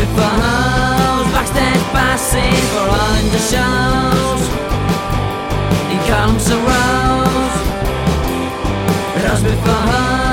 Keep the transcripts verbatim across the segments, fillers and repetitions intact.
Raspberry phones, backstage passes for all in the shows, in columns of rows. Raspberry phones.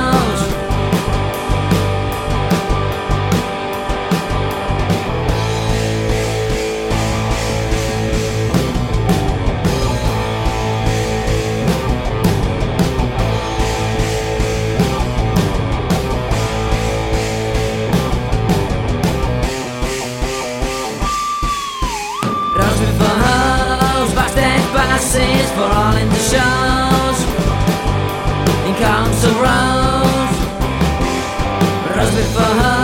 Raspberry phones, backstage passes for all in the shows, in columns of rows. Raspberry phones.